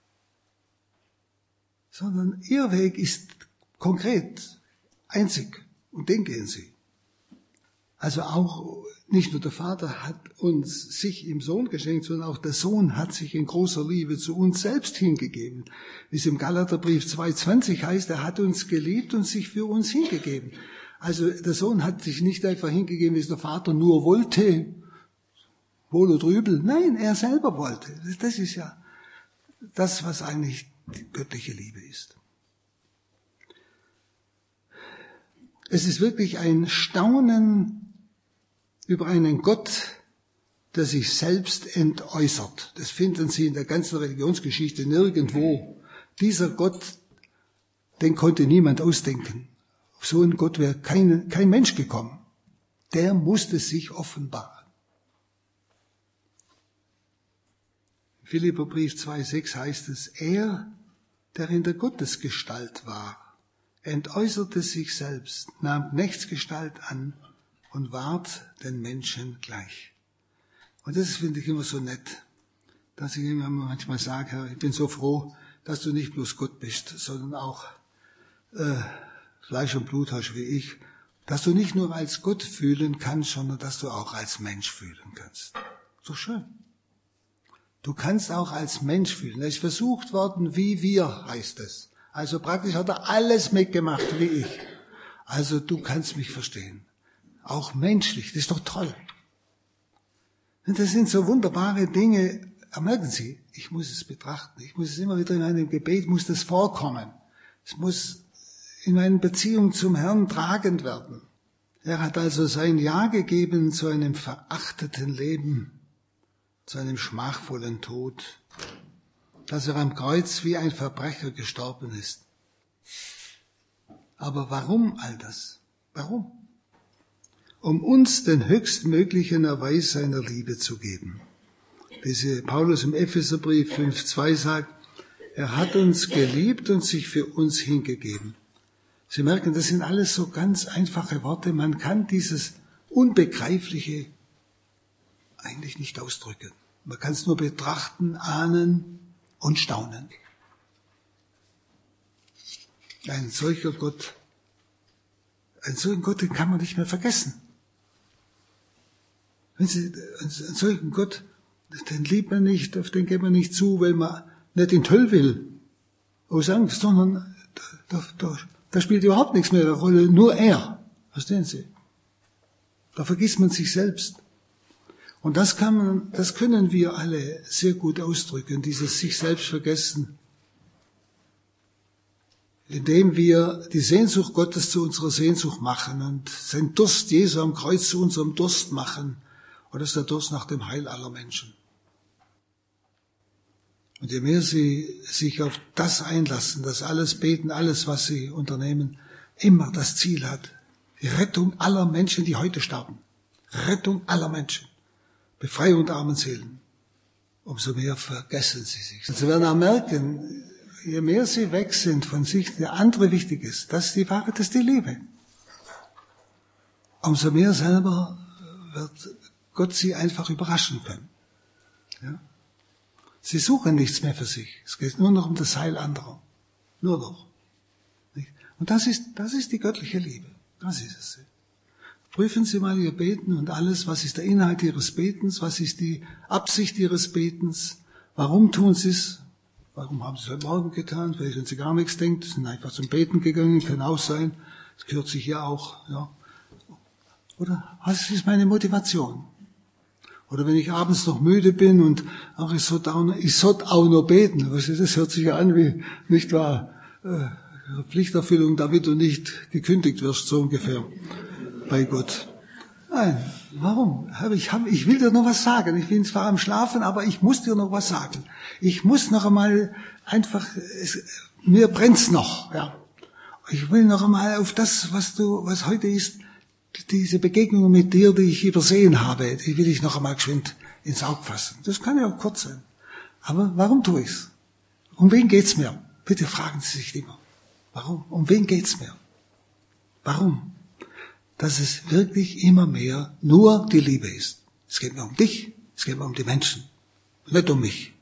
Sondern Ihr Weg ist konkret, einzig, und den gehen Sie. Also auch nicht nur der Vater hat uns sich im Sohn geschenkt, sondern auch der Sohn hat sich in großer Liebe zu uns selbst hingegeben. Wie es im Galaterbrief 2,20 heißt, er hat uns geliebt und sich für uns hingegeben. Also der Sohn hat sich nicht einfach hingegeben, wie es der Vater nur wollte, wohl oder übel. Nein, er selber wollte. Das ist ja das, was eigentlich die göttliche Liebe ist. Es ist wirklich ein Staunen über einen Gott, der sich selbst entäußert. Das finden Sie in der ganzen Religionsgeschichte nirgendwo. Dieser Gott, den konnte niemand ausdenken. Auf so einen Gott wäre kein Mensch gekommen. Der musste sich offenbaren. Im Philipperbrief 2,6 heißt es, er, der in der Gottesgestalt war, entäußerte sich selbst, nahm Knechtsgestalt an und ward den Menschen gleich. Und das finde ich immer so nett, dass ich immer manchmal sage, Herr, ich bin so froh, dass du nicht bloß Gott bist, sondern auch Fleisch und Blut hast wie ich, dass du nicht nur als Gott fühlen kannst, sondern dass du auch als Mensch fühlen kannst. So schön. Du kannst auch als Mensch fühlen. Er ist versucht worden, wie wir, heißt es. Also praktisch hat er alles mitgemacht, wie ich. Also du kannst mich verstehen. Auch menschlich, das ist doch toll. Und das sind so wunderbare Dinge, merken Sie, ich muss es betrachten, ich muss es immer wieder in einem Gebet, muss das vorkommen. Es muss in meiner Beziehung zum Herrn tragend werden. Er hat also sein Ja gegeben zu einem verachteten Leben, zu einem schmachvollen Tod, dass er am Kreuz wie ein Verbrecher gestorben ist. Aber warum all das? Warum? Um uns den höchstmöglichen Erweis seiner Liebe zu geben. Wie Paulus im Epheserbrief 5,2 sagt, er hat uns geliebt und sich für uns hingegeben. Sie merken, das sind alles so ganz einfache Worte. Man kann dieses Unbegreifliche eigentlich nicht ausdrücken. Man kann es nur betrachten, ahnen und staunen. Ein solchen Gott, den kann man nicht mehr vergessen. Wenn Sie einen solchen Gott, den liebt man nicht, auf den geht man nicht zu, weil man nicht in die Hölle will, aus Angst, sondern da spielt überhaupt nichts mehr eine Rolle, nur er. Verstehen Sie? Da vergisst man sich selbst. Und das können wir alle sehr gut ausdrücken, dieses sich selbst vergessen, indem wir die Sehnsucht Gottes zu unserer Sehnsucht machen und den Durst Jesu am Kreuz zu unserem Durst machen. Und das ist der Durst nach dem Heil aller Menschen. Und je mehr sie sich auf das einlassen, dass alles beten, alles, was sie unternehmen, immer das Ziel hat, die Rettung aller Menschen, die heute sterben. Rettung aller Menschen. Befreiung der armen Seelen. Umso mehr vergessen sie sich. Und sie werden auch merken, je mehr sie weg sind von sich, der andere wichtig ist, das ist die Wahrheit, das ist die Liebe. Umso mehr selber wird Gott sie einfach überraschen können. Ja? Sie suchen nichts mehr für sich. Es geht nur noch um das Heil anderer. Nur noch. Nicht? Und das ist die göttliche Liebe. Das ist es. Prüfen Sie mal Ihr Beten und alles. Was ist der Inhalt Ihres Betens? Was ist die Absicht Ihres Betens? Warum tun Sie es? Warum haben Sie es heute Morgen getan? Vielleicht, wenn Sie gar nichts denken, sind einfach zum Beten gegangen, kann auch sein. Das gehört sich hier auch. Ja. Oder was ist meine Motivation? Oder wenn ich abends noch müde bin und ich sollte auch noch beten. Das hört sich ja an wie, nicht wahr, Pflichterfüllung, damit du nicht gekündigt wirst, so ungefähr, bei Gott. Nein, warum? Ich will dir noch was sagen. Ich bin zwar am Schlafen, aber ich muss dir noch was sagen. Ich muss noch einmal einfach, mir brennt's noch, ja. Ich will noch einmal auf das, was heute ist, Diese Begegnungen mit dir, die ich übersehen habe, die will ich noch einmal geschwind ins Auge fassen. Das kann ja auch kurz sein. Aber warum tue ich's? Um wen geht's mir? Bitte fragen Sie sich immer. Warum? Um wen geht's mir? Warum? Dass es wirklich immer mehr nur die Liebe ist. Es geht mir um dich, es geht mir um die Menschen, nicht um mich.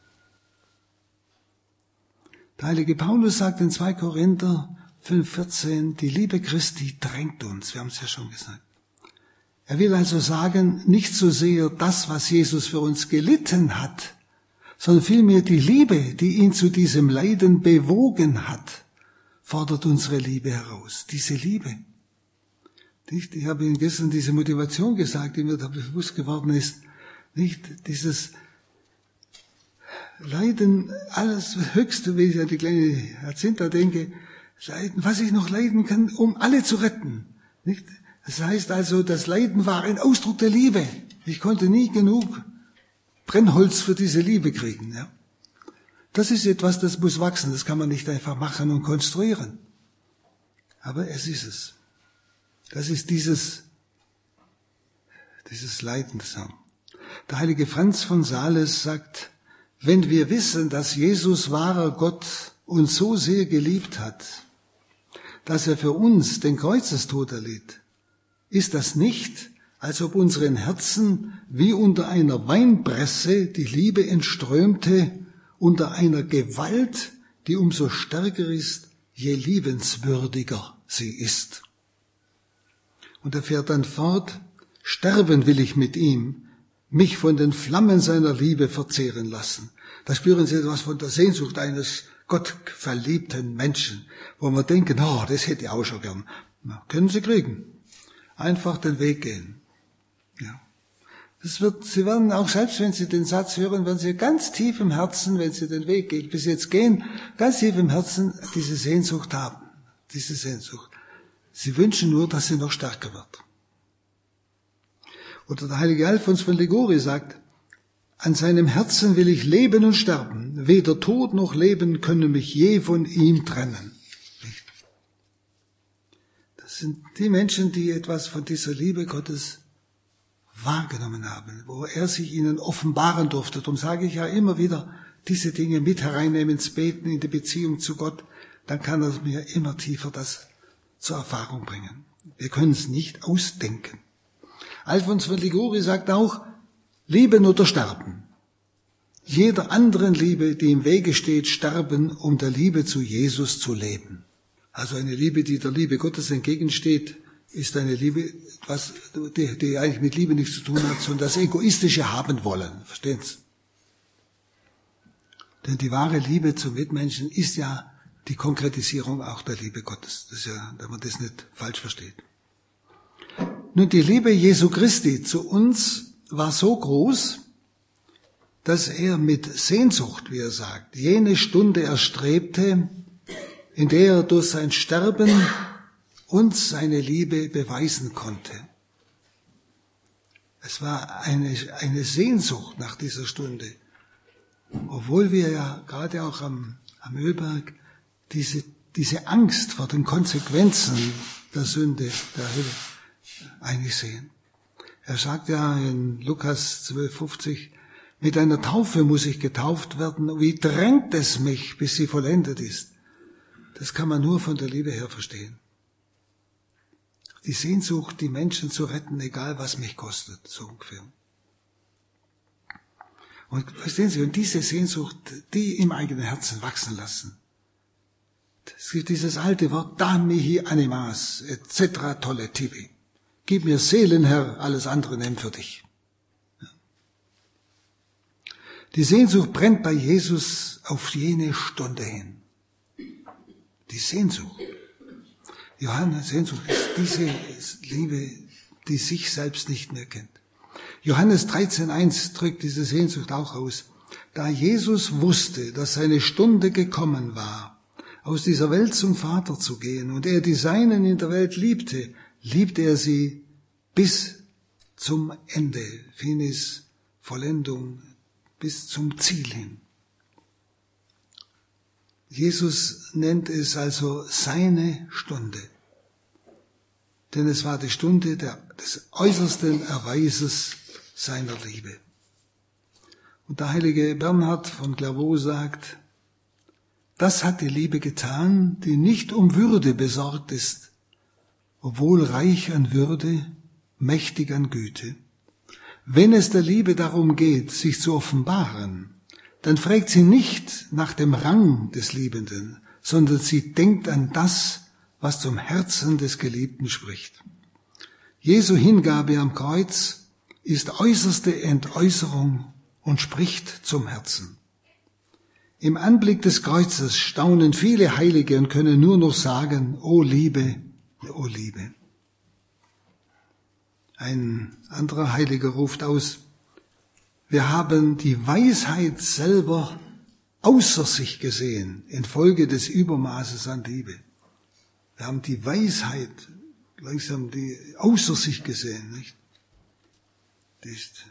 Der heilige Paulus sagt in 2 Korinther 5,14, die Liebe Christi drängt uns, wir haben es ja schon gesagt. Er will also sagen, nicht so sehr das, was Jesus für uns gelitten hat, sondern vielmehr die Liebe, die ihn zu diesem Leiden bewogen hat, fordert unsere Liebe heraus. Diese Liebe. Ich habe Ihnen gestern diese Motivation gesagt, die mir da bewusst geworden ist. Nicht dieses Leiden, alles Höchste, wenn ich an die kleine Jacinta denke, Leiden, was ich noch leiden kann, um alle zu retten. Nicht? Das heißt also, das Leiden war ein Ausdruck der Liebe. Ich konnte nie genug Brennholz für diese Liebe kriegen. Ja. Das ist etwas, das muss wachsen. Das kann man nicht einfach machen und konstruieren. Aber es ist es. Das ist dieses Leiden. Der heilige Franz von Sales sagt, wenn wir wissen, dass Jesus wahrer Gott uns so sehr geliebt hat, dass er für uns den Kreuzestod erlitt, ist das nicht, als ob unseren Herzen wie unter einer Weinpresse die Liebe entströmte, unter einer Gewalt, die umso stärker ist, je liebenswürdiger sie ist. Und er fährt dann fort, sterben will ich mit ihm, mich von den Flammen seiner Liebe verzehren lassen. Da spüren Sie etwas von der Sehnsucht eines gottverliebten Menschen, wo man denken, oh, das hätte ich auch schon gern. Na, können Sie kriegen. Einfach den Weg gehen. Ja. Sie werden auch, selbst wenn Sie den Satz hören, werden Sie ganz tief im Herzen, wenn Sie den Weg gehen, bis jetzt gehen, ganz tief im Herzen diese Sehnsucht haben. Diese Sehnsucht. Sie wünschen nur, dass sie noch stärker wird. Oder der heilige Alfons von Liguori sagt, an seinem Herzen will ich leben und sterben. Weder Tod noch Leben können mich je von ihm trennen. Das sind die Menschen, die etwas von dieser Liebe Gottes wahrgenommen haben, wo er sich ihnen offenbaren durfte. Darum sage ich ja immer wieder, diese Dinge mit hereinnehmen ins Beten, in die Beziehung zu Gott, dann kann er mir immer tiefer das zur Erfahrung bringen. Wir können es nicht ausdenken. Alfons von Liguori sagt auch, lieben oder sterben. Jeder anderen Liebe, die im Wege steht, sterben, um der Liebe zu Jesus zu leben. Also eine Liebe, die der Liebe Gottes entgegensteht, ist eine Liebe, die eigentlich mit Liebe nichts zu tun hat, sondern das Egoistische haben wollen. Verstehen Sie? Denn die wahre Liebe zum Mitmenschen ist ja die Konkretisierung auch der Liebe Gottes. Das ist ja, wenn man das nicht falsch versteht. Nun, die Liebe Jesu Christi zu uns war so groß, dass er mit Sehnsucht, wie er sagt, jene Stunde erstrebte, in der er durch sein Sterben uns seine Liebe beweisen konnte. Es war eine Sehnsucht nach dieser Stunde, obwohl wir ja gerade auch am Ölberg diese Angst vor den Konsequenzen der Sünde, der Hölle, eigentlich sehen. Er sagt ja in Lukas 12,50, mit einer Taufe muss ich getauft werden, wie drängt es mich, bis sie vollendet ist. Das kann man nur von der Liebe her verstehen. Die Sehnsucht, die Menschen zu retten, egal was mich kostet, so ungefähr. Und verstehen Sie, und diese Sehnsucht, die im eigenen Herzen wachsen lassen. Es gibt dieses alte Wort, da mihi animas, etc. tolle tibi. Gib mir Seelenherr, alles andere nimm für dich. Die Sehnsucht brennt bei Jesus auf jene Stunde hin. Die Sehnsucht. Johannes Sehnsucht ist diese Liebe, die sich selbst nicht mehr kennt. Johannes 13,1 drückt diese Sehnsucht auch aus. Da Jesus wusste, dass seine Stunde gekommen war, aus dieser Welt zum Vater zu gehen, und er die Seinen in der Welt liebte, liebte er sie bis zum Ende, Finis, Vollendung, bis zum Ziel hin. Jesus nennt es also seine Stunde. denn es war die Stunde des äußersten Erweises seiner Liebe. Und der heilige Bernhard von Clairvaux sagt, das hat die Liebe getan, die nicht um Würde besorgt ist, obwohl reich an Würde, mächtig an Güte. Wenn es der Liebe darum geht, sich zu offenbaren, dann fragt sie nicht nach dem Rang des Liebenden, sondern sie denkt an das, was zum Herzen des Geliebten spricht. Jesu Hingabe am Kreuz ist äußerste Entäußerung und spricht zum Herzen. Im Anblick des Kreuzes staunen viele Heilige und können nur noch sagen, O Liebe, O Liebe. Ein anderer Heiliger ruft aus, wir haben die Weisheit selber außer sich gesehen, infolge des Übermaßes an Liebe. Wir haben die Weisheit langsam außer sich gesehen, nicht? Das ist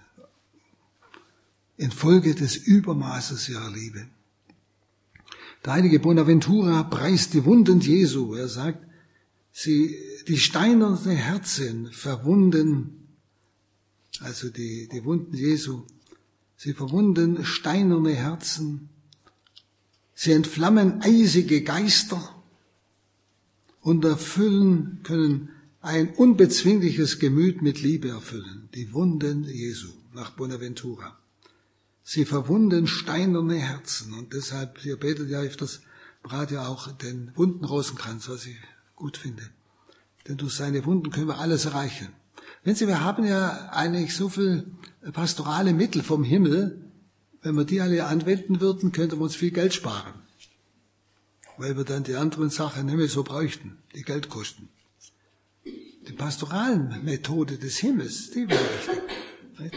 infolge des Übermaßes ihrer Liebe. Der heilige Bonaventura preist die Wunden Jesu. Er sagt, die steinerne Herzen verwunden, also die Wunden Jesu, sie verwunden steinerne Herzen, sie entflammen eisige Geister und können ein unbezwingliches Gemüt mit Liebe erfüllen. Die Wunden Jesu nach Bonaventura. Sie verwunden steinerne Herzen und deshalb, hier betet ja öfters, brat ja auch den Wundenrosenkranz, was ich gut finde. Denn durch seine Wunden können wir alles erreichen. Wenn Sie, wir haben ja eigentlich so viel pastorale Mittel vom Himmel, wenn wir die alle anwenden würden, könnten wir uns viel Geld sparen. Weil wir dann die anderen Sachen nicht mehr so bräuchten, die Geld kosten. Die pastoralen Methode des Himmels, die wäre wichtig.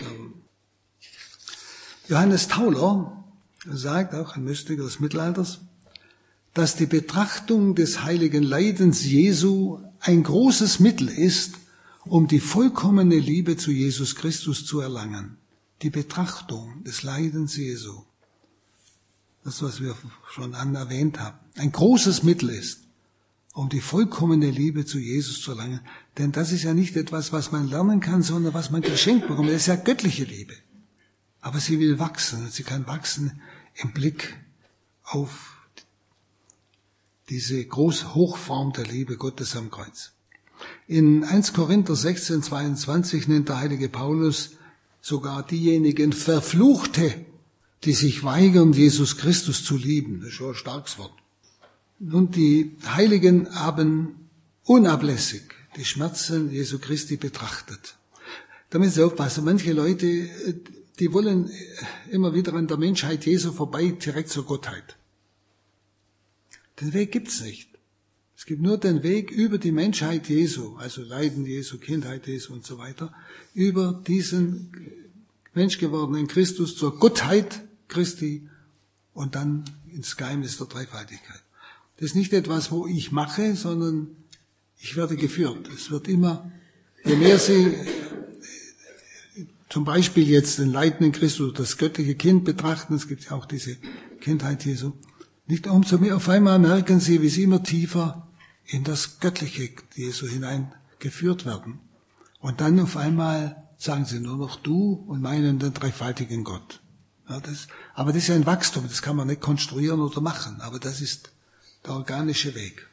Johannes Tauler sagt, auch ein Mystiker des Mittelalters, dass die Betrachtung des heiligen Leidens Jesu ein großes Mittel ist, um die vollkommene Liebe zu Jesus Christus zu erlangen. Die Betrachtung des Leidens Jesu. Das, was wir schon erwähnt haben. Ein großes Mittel ist, um die vollkommene Liebe zu Jesus zu erlangen. Denn das ist ja nicht etwas, was man lernen kann, sondern was man geschenkt bekommt. Das ist ja göttliche Liebe. Aber sie will wachsen und sie kann wachsen im Blick auf diese große Hochform der Liebe Gottes am Kreuz. In 1 Korinther 16, 22 nennt der heilige Paulus sogar diejenigen Verfluchte, die sich weigern, Jesus Christus zu lieben. Das ist schon ein starkes Wort. Und die Heiligen haben unablässig die Schmerzen Jesu Christi betrachtet. Damit Sie aufpassen, manche Leute, die wollen immer wieder an der Menschheit Jesu vorbei, direkt zur Gottheit. Den Weg gibt's nicht. Es gibt nur den Weg über die Menschheit Jesu, also Leiden Jesu, Kindheit Jesu und so weiter, über diesen menschgewordenen Christus zur Gottheit Christi und dann ins Geheimnis der Dreifaltigkeit. Das ist nicht etwas, wo ich mache, sondern ich werde geführt. Es wird immer, je mehr Sie zum Beispiel jetzt den leidenden Christus, das göttliche Kind betrachten, es gibt ja auch diese Kindheit Jesu, nicht umso mehr, auf einmal merken Sie, wie Sie immer tiefer in das göttliche Jesu hineingeführt werden. Und dann auf einmal sagen Sie nur noch du und meinen den dreifaltigen Gott. Ja, aber das ist ja ein Wachstum, das kann man nicht konstruieren oder machen, aber das ist der organische Weg.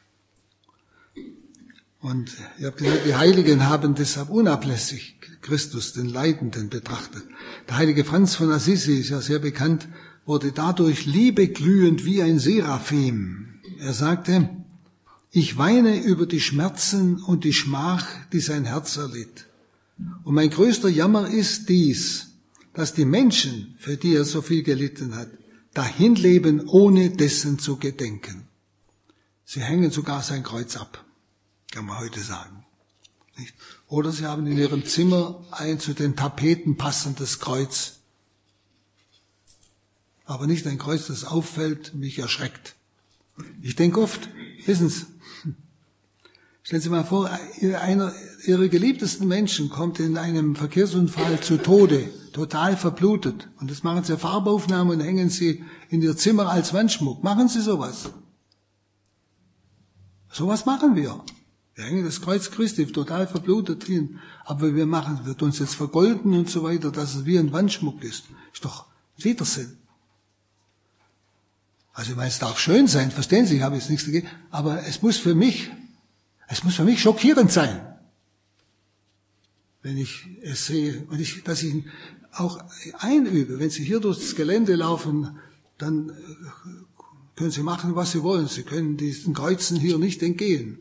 Und ich habe gesagt, die Heiligen haben deshalb unablässig Christus, den Leidenden, betrachtet. Der heilige Franz von Assisi ist ja sehr bekannt, wurde dadurch liebeglühend wie ein Seraphim. Er sagte, ich weine über die Schmerzen und die Schmach, die sein Herz erlitt. Und mein größter Jammer ist dies, dass die Menschen, für die er so viel gelitten hat, dahin leben, ohne dessen zu gedenken. Sie hängen sogar sein Kreuz ab, kann man heute sagen. Nicht? Oder sie haben in ihrem Zimmer ein zu den Tapeten passendes Kreuz. Aber nicht ein Kreuz, das auffällt, mich erschreckt. Ich denke oft, wissen Sie, stellen Sie mal vor, einer Ihrer geliebtesten Menschen kommt in einem Verkehrsunfall zu Tode, total verblutet. Und das machen Sie Farbaufnahmen und hängen Sie in Ihr Zimmer als Wandschmuck. Machen Sie sowas? Sowas machen wir. Wir hängen das Kreuz Christi total verblutet hin. Aber wird uns jetzt vergolden und so weiter, dass es wie ein Wandschmuck ist. Ist doch Widersinn. Also ich meine, es darf schön sein, verstehen Sie, ich habe jetzt nichts dagegen, aber es muss für mich schockierend sein, wenn ich es sehe und dass ich ihn auch einübe. Wenn Sie hier durch das Gelände laufen, dann können Sie machen, was Sie wollen. Sie können diesen Kreuzen hier nicht entgehen.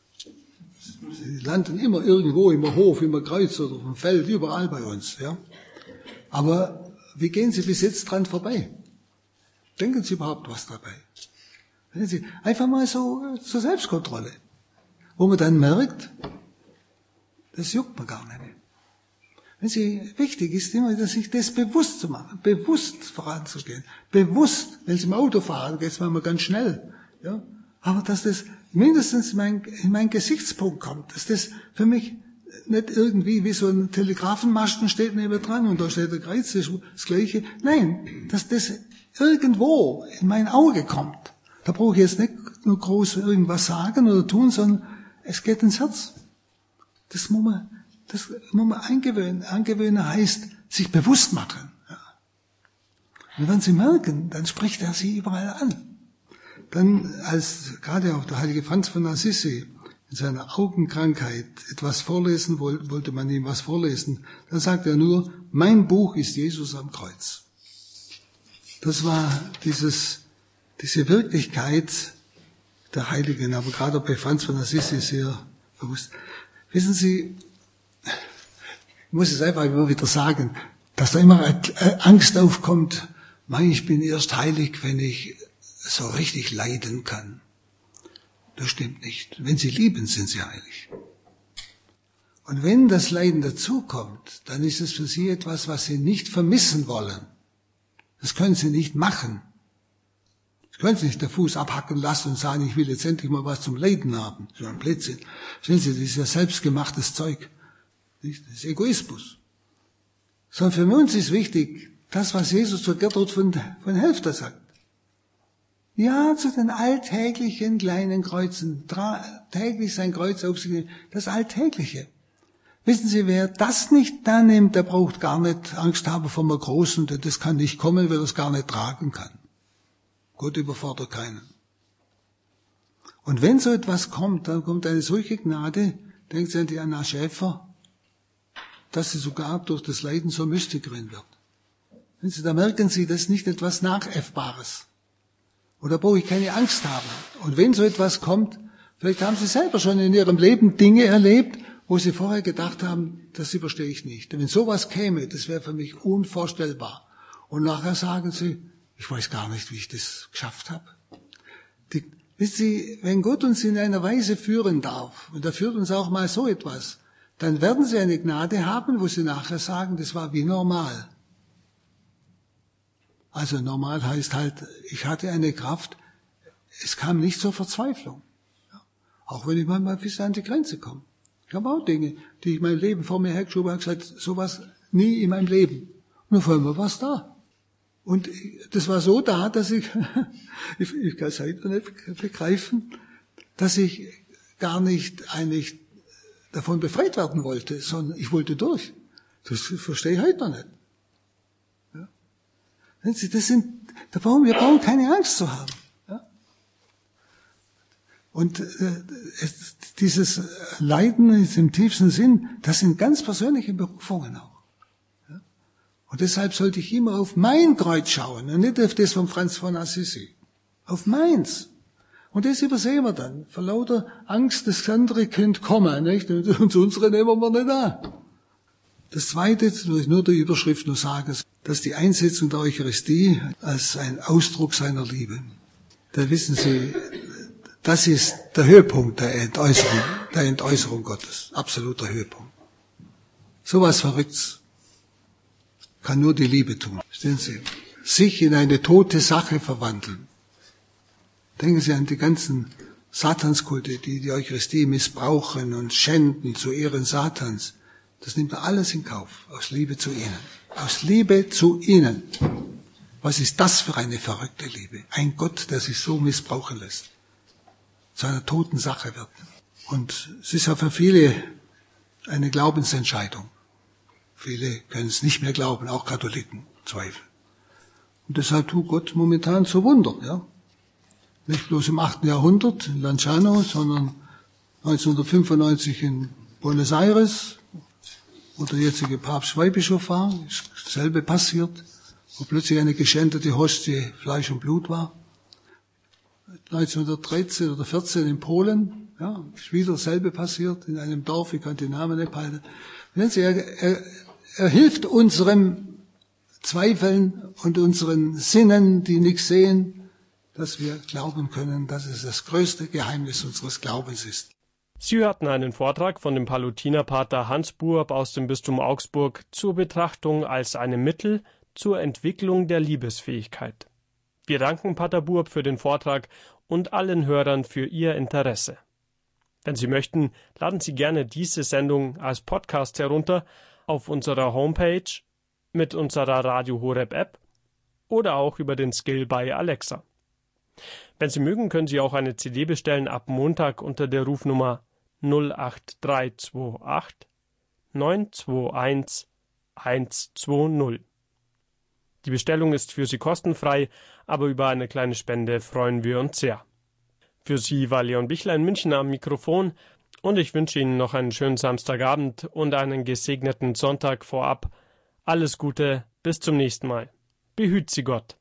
Sie landen immer irgendwo, im Hof, im Kreuz oder auf dem Feld, überall bei uns. Ja. Aber wie gehen Sie bis jetzt dran vorbei? Denken Sie überhaupt was dabei? Einfach mal so zur Selbstkontrolle. Wo man dann merkt, das juckt man gar nicht. Wichtig ist immer, dass sich das bewusst zu machen, bewusst voranzugehen, bewusst, wenn Sie im Auto fahren, geht es manchmal ganz schnell, ja, aber dass das mindestens in meinen Gesichtspunkt kommt, dass das für mich nicht irgendwie wie so ein Telegrafenmasten steht neben dran und da steht der Kreuz, das ist das Gleiche. Nein, dass das irgendwo in mein Auge kommt. Da brauche ich jetzt nicht nur groß irgendwas sagen oder tun, sondern es geht ins Herz. Das muss man angewöhnen. Angewöhnen heißt, sich bewusst machen. Ja. Und wenn Sie merken, dann spricht er Sie überall an. Dann, als gerade auch der heilige Franz von Assisi in seiner Augenkrankheit etwas vorlesen wollte man ihm was vorlesen, dann sagt er nur, mein Buch ist Jesus am Kreuz. Das war diese Wirklichkeit der Heiligen, aber gerade bei Franz von Assisi sehr bewusst. Wissen Sie, ich muss es einfach immer wieder sagen, dass da immer Angst aufkommt, ich bin erst heilig, wenn ich so richtig leiden kann. Das stimmt nicht. Wenn Sie lieben, sind Sie heilig. Und wenn das Leiden dazukommt, dann ist es für Sie etwas, was Sie nicht vermissen wollen. Das können Sie nicht machen. Sie können sich nicht den Fuß abhacken lassen und sagen, ich will jetzt endlich mal was zum Leiden haben. So ein Blödsinn. Sehen Sie, das ist ja selbstgemachtes Zeug. Das ist Egoismus. Sondern für uns ist wichtig, das, was Jesus zur Gertrud von Helfter sagt. Ja, zu den alltäglichen kleinen Kreuzen. Täglich sein Kreuz auf sich nehmen. Das Alltägliche. Wissen Sie, wer das nicht da nimmt, der braucht gar nicht Angst haben vor einem Großen, denn das kann nicht kommen, weil er es gar nicht tragen kann. Gott überfordert keinen. Und wenn so etwas kommt, dann kommt eine solche Gnade, denkt Sie an die Anna Schäfer, dass sie sogar durch das Leiden zur Mystikerin wird. Wenn Sie, da merken Sie, das ist nicht etwas Nachäffbares. Und da brauche ich keine Angst haben. Und wenn so etwas kommt, vielleicht haben Sie selber schon in Ihrem Leben Dinge erlebt, wo Sie vorher gedacht haben, das überstehe ich nicht. Wenn sowas käme, das wäre für mich unvorstellbar. Und nachher sagen Sie, ich weiß gar nicht, wie ich das geschafft habe. Wissen Sie, wenn Gott uns in einer Weise führen darf, und er führt uns auch mal so etwas, dann werden Sie eine Gnade haben, wo Sie nachher sagen, das war wie normal. Also normal heißt halt, ich hatte eine Kraft, es kam nicht zur Verzweiflung. Ja. Auch wenn ich manchmal bis an die Grenze komme. Ich habe auch Dinge, die ich mein Leben vor mir hergeschoben habe, gesagt, sowas nie in meinem Leben. Und auf einmal war es da. Und das war so da, dass ich kann es heute nicht begreifen, dass ich gar nicht eigentlich davon befreit werden wollte, sondern ich wollte durch. Das verstehe ich heute noch nicht. Ja. Wir brauchen keine Angst zu haben. Ja. Und dieses Leiden ist im tiefsten Sinn, das sind ganz persönliche Berufungen auch. Ja. Und deshalb sollte ich immer auf mein Kreuz schauen und nicht auf das von Franz von Assisi. Auf meins. Und das übersehen wir dann. Vor lauter Angst, das andere könnte kommen, nicht? Und unsere nehmen wir nicht an. Das Zweite, das will ich nur der Überschrift nur sagen, dass die Einsetzung der Eucharistie als ein Ausdruck seiner Liebe. Da wissen Sie, das ist der Höhepunkt der Entäußerung Gottes. Absoluter Höhepunkt. So was Verrücktes kann nur die Liebe tun. Verstehen Sie? Sich in eine tote Sache verwandeln. Denken Sie an die ganzen Satanskulte, die die Eucharistie missbrauchen und schänden zu Ehren Satans. Das nimmt er alles in Kauf, aus Liebe zu Ihnen. Aus Liebe zu Ihnen. Was ist das für eine verrückte Liebe? Ein Gott, der sich so missbrauchen lässt. Zu einer toten Sache wird. Und es ist ja für viele eine Glaubensentscheidung. Viele können es nicht mehr glauben, auch Katholiken zweifeln. Und deshalb tut Gott momentan so Wunder, ja. Nicht bloß im 8. Jahrhundert in Lanciano, sondern 1995 in Buenos Aires, wo der jetzige Papst Weihbischof war, ist dasselbe passiert, wo plötzlich eine geschändete Hostie Fleisch und Blut war. 1913 oder 14 in Polen, ja, ist wieder dasselbe passiert, in einem Dorf, ich kann den Namen nicht behalten. Er hilft unserem Zweifeln und unseren Sinnen, die nichts sehen, dass wir glauben können, dass es das größte Geheimnis unseres Glaubens ist. Sie hörten einen Vortrag von dem Palutinerpater Hans Buob aus dem Bistum Augsburg zur Betrachtung als einem Mittel zur Entwicklung der Liebesfähigkeit. Wir danken Pater Buob für den Vortrag und allen Hörern für ihr Interesse. Wenn Sie möchten, laden Sie gerne diese Sendung als Podcast herunter auf unserer Homepage, mit unserer Radio Horeb App oder auch über den Skill bei Alexa. Wenn Sie mögen, können Sie auch eine CD bestellen ab Montag unter der Rufnummer 08328 921 120. Die Bestellung ist für Sie kostenfrei, aber über eine kleine Spende freuen wir uns sehr. Für Sie war Leon Bichler in München am Mikrofon und ich wünsche Ihnen noch einen schönen Samstagabend und einen gesegneten Sonntag vorab. Alles Gute, bis zum nächsten Mal. Behüt Sie Gott.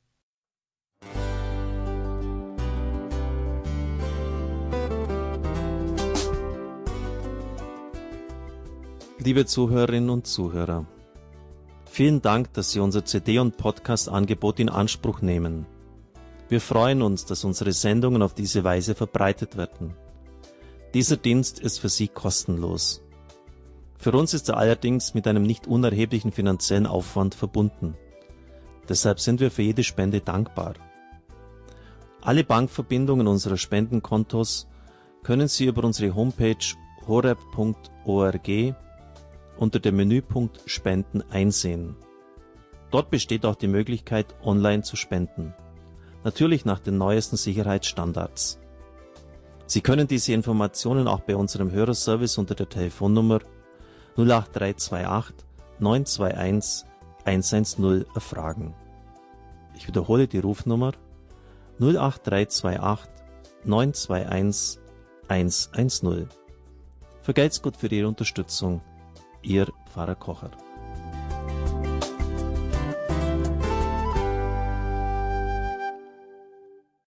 Liebe Zuhörerinnen und Zuhörer, vielen Dank, dass Sie unser CD- und Podcast-Angebot in Anspruch nehmen. Wir freuen uns, dass unsere Sendungen auf diese Weise verbreitet werden. Dieser Dienst ist für Sie kostenlos. Für uns ist er allerdings mit einem nicht unerheblichen finanziellen Aufwand verbunden. Deshalb sind wir für jede Spende dankbar. Alle Bankverbindungen unserer Spendenkontos können Sie über unsere Homepage horeb.org unter dem Menüpunkt Spenden einsehen. Dort besteht auch die Möglichkeit, online zu spenden. Natürlich nach den neuesten Sicherheitsstandards. Sie können diese Informationen auch bei unserem Hörerservice unter der Telefonnummer 08328 921 110 erfragen. Ich wiederhole die Rufnummer 08328 921 110. Vergelt's Gott für Ihre Unterstützung. Ihr Pfarrer Kocher.